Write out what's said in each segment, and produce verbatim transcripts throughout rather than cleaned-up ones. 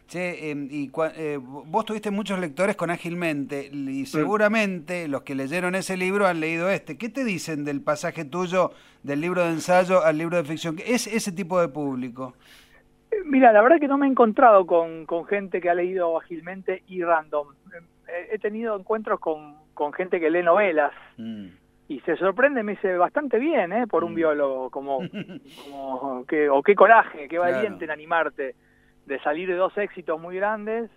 Che, eh, y cua- eh, vos tuviste muchos lectores con Ágilmente y seguramente los que leyeron ese libro han leído este. ¿Qué te dicen del pasaje tuyo del libro de ensayo al libro de ficción? ¿Es ese tipo de público? Eh, Mira, la verdad que no me he encontrado con, con gente que ha leído Ágilmente y Random. Eh, He tenido encuentros con, con gente que lee novelas Mm. y se sorprende, me dice bastante bien, ¿eh? Por un Mm. biólogo, como, como que, o qué coraje, qué Claro. valiente en animarte, de salir de dos éxitos muy grandes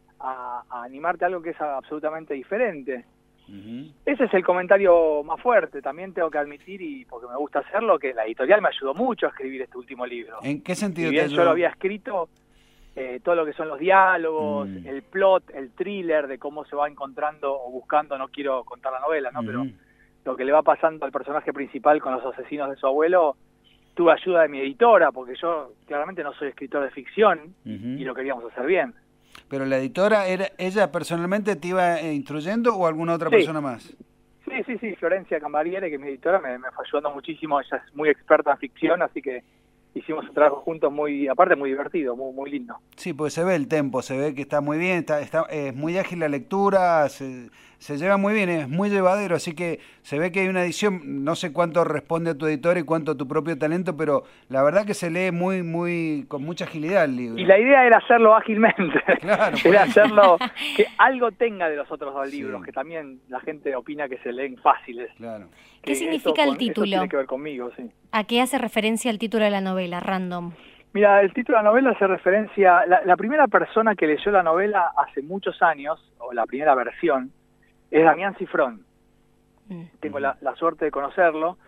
a, a animarte a algo que es absolutamente diferente. Ujú. Ese es el comentario más fuerte. También tengo que admitir, y porque me gusta hacerlo, que la editorial me ayudó mucho a escribir este último libro. ¿En qué Si sentido te bien yo lo ayudó? había escrito, eh, todo lo que son los diálogos, Mm. el plot, el thriller de cómo se va encontrando o buscando, no quiero contar la novela, ¿no? Pero Ujú. lo que le va pasando al personaje principal con los asesinos de su abuelo, tuve ayuda de mi editora, porque yo claramente no soy escritor de ficción Ujú. y lo queríamos hacer bien. ¿Pero la editora, era ella personalmente te iba eh, instruyendo o alguna otra Sí, persona más? sí, sí, sí, Florencia Cambariere, que es mi editora, me, me fue ayudando muchísimo. Ella es muy experta en ficción, así que hicimos un trabajo juntos muy, aparte muy divertido, muy, muy lindo. Sí, porque se ve el tempo, se ve que está muy bien, está, está, es muy ágil la lectura, se, se lleva muy bien, es muy llevadero, así que se ve que hay una edición, no sé cuánto responde a tu editor y cuánto a tu propio talento, pero la verdad que se lee muy, muy, con mucha agilidad el libro. Y la idea era hacerlo ágilmente, Claro, por era eso. hacerlo que algo tenga de los otros dos Sí. libros, que también la gente opina que se leen fáciles. Claro. Que ¿Qué significa eso el con- Eso título? tiene que ver conmigo, sí. ¿A qué hace referencia el título de la novela, Random? Mira, el título de la novela hace referencia, la, la primera persona que leyó la novela hace muchos años, o la primera versión, es Damián Cifrón. Mm. Tengo la, la suerte de conocerlo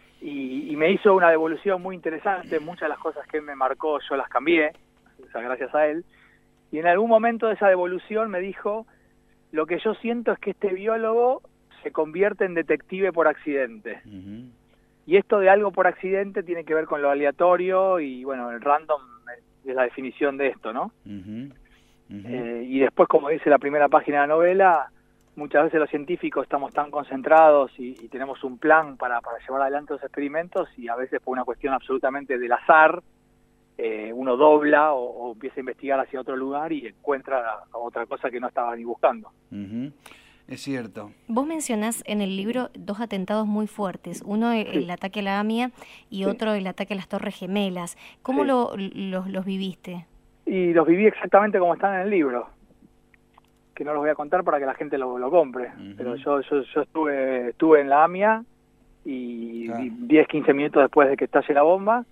y, y me hizo una devolución muy interesante. Muchas de las cosas que él me marcó yo las cambié, o sea, gracias a él. Y en algún momento de esa devolución me dijo, lo que yo siento es que este biólogo se convierte en detective por accidente. Ujú. Y esto de algo por accidente tiene que ver con lo aleatorio y, bueno, el random es la definición de esto, ¿no? Ujú. Ujú. Eh, y después, como dice la primera página de la novela, muchas veces los científicos estamos tan concentrados y, y tenemos un plan para, para llevar adelante los experimentos y a veces por una cuestión absolutamente del azar, eh, uno dobla o, o empieza a investigar hacia otro lugar y encuentra otra cosa que no estaba ni buscando. Ujú. Es cierto. Vos mencionás en el libro dos atentados muy fuertes, uno el, Sí. el ataque a la AMIA y Sí. otro el ataque a las Torres Gemelas. ¿Cómo Sí. lo, los, los viviste? Y los viví exactamente como están en el libro, que no los voy a contar para que la gente lo, lo compre. Ujú. Pero yo, yo, yo estuve, estuve en la AMIA y Claro. diez, quince minutos después de que estalle la bomba.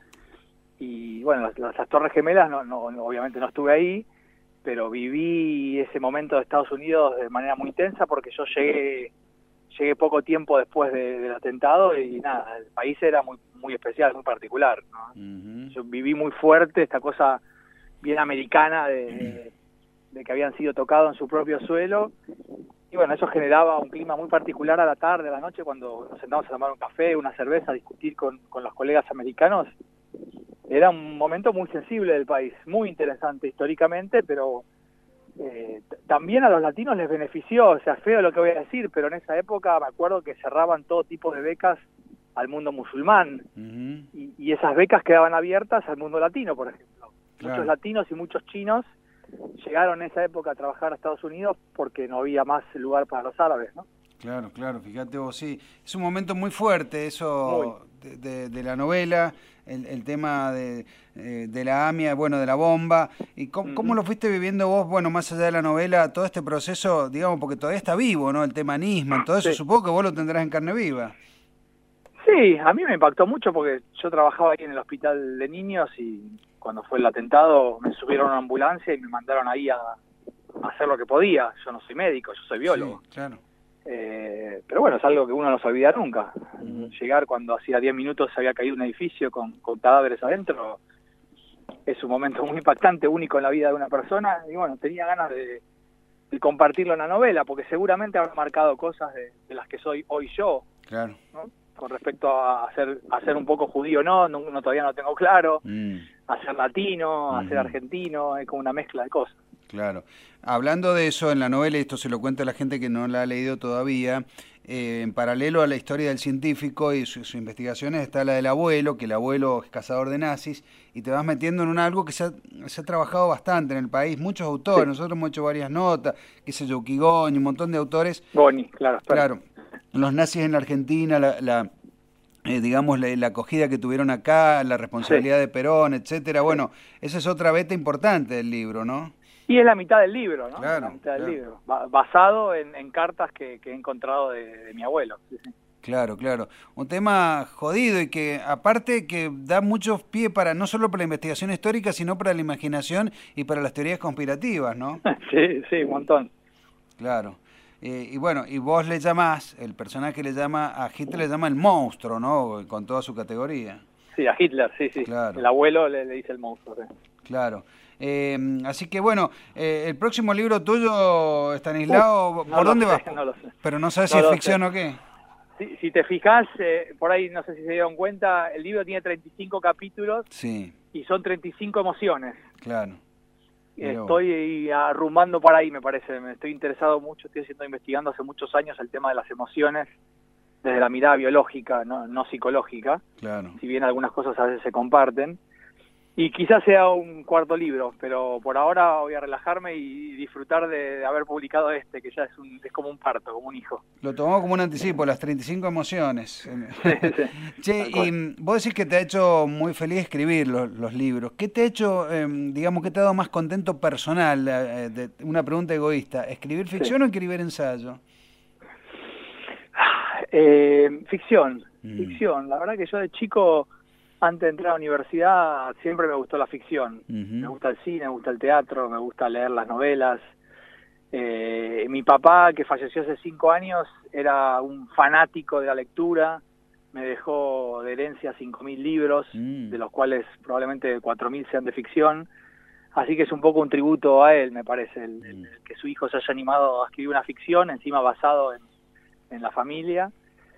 Y bueno, las, las, las Torres Gemelas, no, no, no, obviamente no estuve ahí, pero viví ese momento de Estados Unidos de manera muy intensa porque yo llegué llegué poco tiempo después de, del atentado y nada, el país era muy muy especial, muy particular, ¿no? Ujú. Yo viví muy fuerte esta cosa bien americana de, de, de que habían sido tocados en su propio suelo y bueno, eso generaba un clima muy particular a la tarde, a la noche, cuando nos sentamos a tomar un café, una cerveza, a discutir con, con los colegas americanos. Era un momento muy sensible del país, muy interesante históricamente, pero eh, también a los latinos les benefició, o sea, feo lo que voy a decir, pero en esa época me acuerdo que cerraban todo tipo de becas al mundo musulmán, Ujú. y, y esas becas quedaban abiertas al mundo latino, por ejemplo. Claro. Muchos latinos y muchos chinos llegaron en esa época a trabajar a Estados Unidos porque no había más lugar para los árabes, ¿no? Claro, claro, fíjate vos, sí. Es un momento muy fuerte eso Muy. de, de, de la novela, el, el tema de, eh, de la AMIA, bueno, de la bomba. ¿Y cómo, Uh-huh. cómo lo fuiste viviendo vos, bueno, más allá de la novela, todo este proceso, digamos, porque todavía está vivo, ¿no? El tema Nisman, todo eso, Sí. supongo que vos lo tendrás en carne viva. Sí, a mí me impactó mucho porque yo trabajaba ahí en el hospital de niños y cuando fue el atentado me subieron a una ambulancia y me mandaron ahí a, a hacer lo que podía. Yo no soy médico, yo soy biólogo. Sí, claro. Eh, pero bueno, es algo que uno no se olvida nunca. Ujú. Llegar cuando hacía diez minutos se había caído un edificio con, con cadáveres adentro es un momento muy impactante, único en la vida de una persona. Y bueno, tenía ganas de, de compartirlo en la novela porque seguramente habrá marcado cosas de, de las que soy hoy yo, Claro. ¿no? Con respecto a ser, a ser un poco judío, no, no, no todavía no tengo claro, Mm. a ser latino, a ser Ujú. argentino, es como una mezcla de cosas. Claro. Hablando de eso, en la novela, y esto se lo cuento a la gente que no la ha leído todavía, eh, en paralelo a la historia del científico y sus su investigaciones está la del abuelo, que el abuelo es cazador de nazis, y te vas metiendo en un algo que se ha, se ha trabajado bastante en el país, muchos autores, sí. Nosotros hemos hecho varias notas, qué sé yo, Quigón, un montón de autores. Boni, claro. Claro, los nazis en la Argentina, la... la Eh, digamos, la, la acogida que tuvieron acá, la responsabilidad sí. de Perón, etcétera. Bueno, esa es otra beta importante del libro, ¿no? Y es la mitad del libro, ¿no? Claro, la mitad claro. del libro, basado en, en cartas que, que he encontrado de, de mi abuelo. Sí, sí. Claro, claro. Un tema jodido y que aparte que da muchos pie para, no solo para la investigación histórica, sino para la imaginación y para las teorías conspirativas, ¿no? Sí, sí, un montón. Claro. Eh, y bueno, y vos le llamás, el personaje le llama, a Hitler le llama el monstruo, ¿no? Con toda su categoría. Sí, a Hitler, sí, sí. Claro. El abuelo le, le dice el monstruo. Sí. Claro. Eh, así que bueno, eh, el próximo libro tuyo, Estanislao, uh, ¿por no dónde sé, vas? No lo sé. Pero no sabes no si es lo ficción sé. o qué. Si, si te fijas, eh, por ahí no sé si se dieron cuenta, el libro tiene treinta y cinco capítulos sí. y son treinta y cinco emociones. Claro. Pero... Estoy arrumbando por ahí, me parece. Me estoy interesado mucho, estoy haciendo investigando hace muchos años el tema de las emociones desde la mirada biológica, no, no psicológica. Claro. Si bien algunas cosas a veces se comparten. Y quizás sea un cuarto libro, pero por ahora voy a relajarme y disfrutar de, de haber publicado este, que ya es, un, es como un parto, como un hijo. Lo tomamos como un anticipo, las treinta y cinco emociones. Sí, sí, che, y vos decís que te ha hecho muy feliz escribir los, los libros. ¿Qué te ha hecho, eh, digamos, qué te ha dado más contento personal? Eh, de, una pregunta egoísta. ¿Escribir ficción sí. o escribir ensayo? Eh, ficción, mm. ficción. La verdad que yo de chico... Antes de entrar a la universidad siempre me gustó la ficción. Uh-huh. Me gusta el cine, me gusta el teatro, me gusta leer las novelas. Eh, mi papá, que falleció hace cinco años, era un fanático de la lectura. Me dejó de herencia cinco mil libros, uh-huh. de los cuales probablemente cuatro mil sean de ficción. Así que es un poco un tributo a él, me parece, el, el, el que su hijo se haya animado a escribir una ficción, encima basado en, en la familia.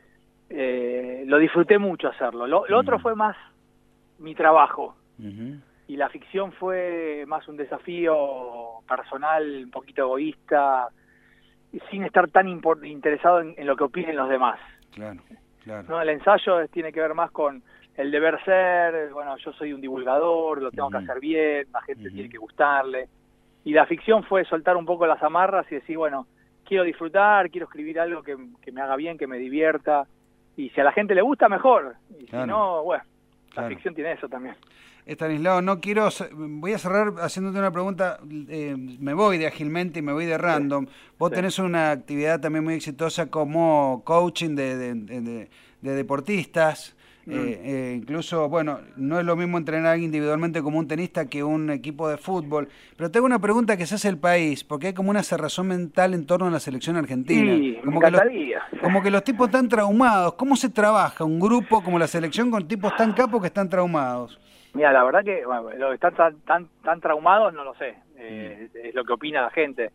Eh, lo disfruté mucho hacerlo. Lo, lo uh-huh. otro fue más mi trabajo uh-huh. y la ficción fue más un desafío personal, un poquito egoísta, sin estar tan import- interesado en, en lo que opinen los demás. Claro, claro. ¿No? El ensayo tiene que ver más con el deber ser, bueno, yo soy un divulgador, lo tengo uh-huh. que hacer bien, la gente uh-huh. tiene que gustarle. Y la ficción fue soltar un poco las amarras y decir, bueno, quiero disfrutar, quiero escribir algo que, que me haga bien, que me divierta. Y si a la gente le gusta, mejor. Y claro. si no, bueno, la claro. ficción tiene eso también. Estanislao, no quiero, voy a cerrar haciéndote una pregunta, eh, me voy de ágilmente y me voy de random. Sí. Vos sí. tenés una actividad también muy exitosa como coaching de, de, de, de deportistas. Mm. Eh, eh, incluso, bueno, no es lo mismo entrenar individualmente como un tenista que un equipo de fútbol, pero tengo una pregunta que se hace el país, porque hay como una cerrazón mental en torno a la selección argentina. Sí, como, me que los, como que los tipos están traumados. ¿Cómo se trabaja un grupo como la selección con tipos tan capos que están traumados? Mira, la verdad que bueno, los que están tan, tan, tan traumados no lo sé, eh, mm. es lo que opina la gente.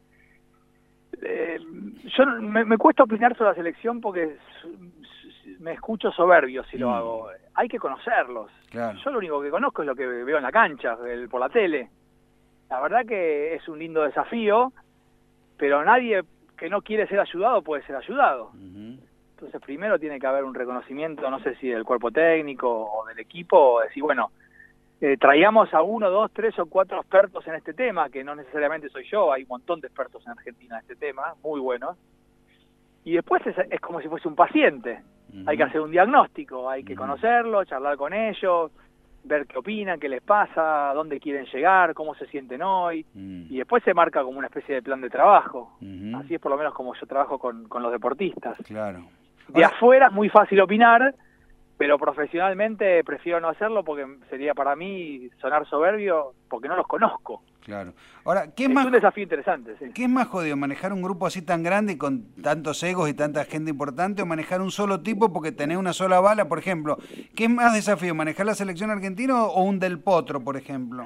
Eh, yo me, me cuesta opinar sobre la selección porque me escucho soberbio si lo mm. hago. Hay que conocerlos. Claro. Yo lo único que conozco es lo que veo en la cancha, el, por la tele. La verdad que es un lindo desafío, pero nadie que no quiere ser ayudado puede ser ayudado. Uh-huh. Entonces primero tiene que haber un reconocimiento, no sé si del cuerpo técnico o del equipo, o decir, bueno, eh, traigamos a uno, dos, tres o cuatro expertos en este tema, que no necesariamente soy yo, hay un montón de expertos en Argentina en este tema, muy buenos. Y después es, es como si fuese un paciente. Uh-huh. Hay que hacer un diagnóstico, hay que uh-huh. conocerlo, charlar con ellos, ver qué opinan, qué les pasa, dónde quieren llegar, cómo se sienten hoy, uh-huh. y después se marca como una especie de plan de trabajo. Uh-huh. Así es por lo menos como yo trabajo con, con los deportistas. Claro. De Ahora... afuera es muy fácil opinar, pero profesionalmente prefiero no hacerlo porque sería para mí sonar soberbio porque no los conozco. Claro. Ahora, ¿qué es, es más, un desafío interesante, sí. ¿Qué es más jodido, manejar un grupo así tan grande y con tantos egos y tanta gente importante o manejar un solo tipo porque tenés una sola bala, por ejemplo? ¿Qué es más desafío, manejar la selección argentina o un Del Potro, por ejemplo?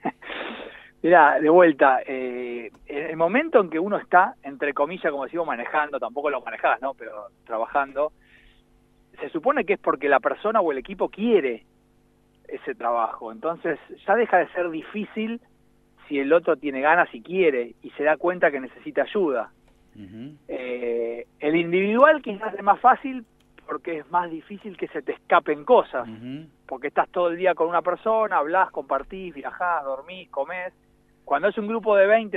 Mirá, de vuelta, eh, en el momento en que uno está, entre comillas, como decimos, manejando, tampoco lo manejás, ¿no? Pero trabajando, se supone que es porque la persona o el equipo quiere ese trabajo. Entonces ya deja de ser difícil si el otro tiene ganas y quiere y se da cuenta que necesita ayuda. Uh-huh. Eh, el individual quizás es más fácil porque es más difícil que se te escapen cosas, Uh-huh. porque estás todo el día con una persona, hablás, compartís, viajás, dormís, comés. Cuando es un grupo de veinte,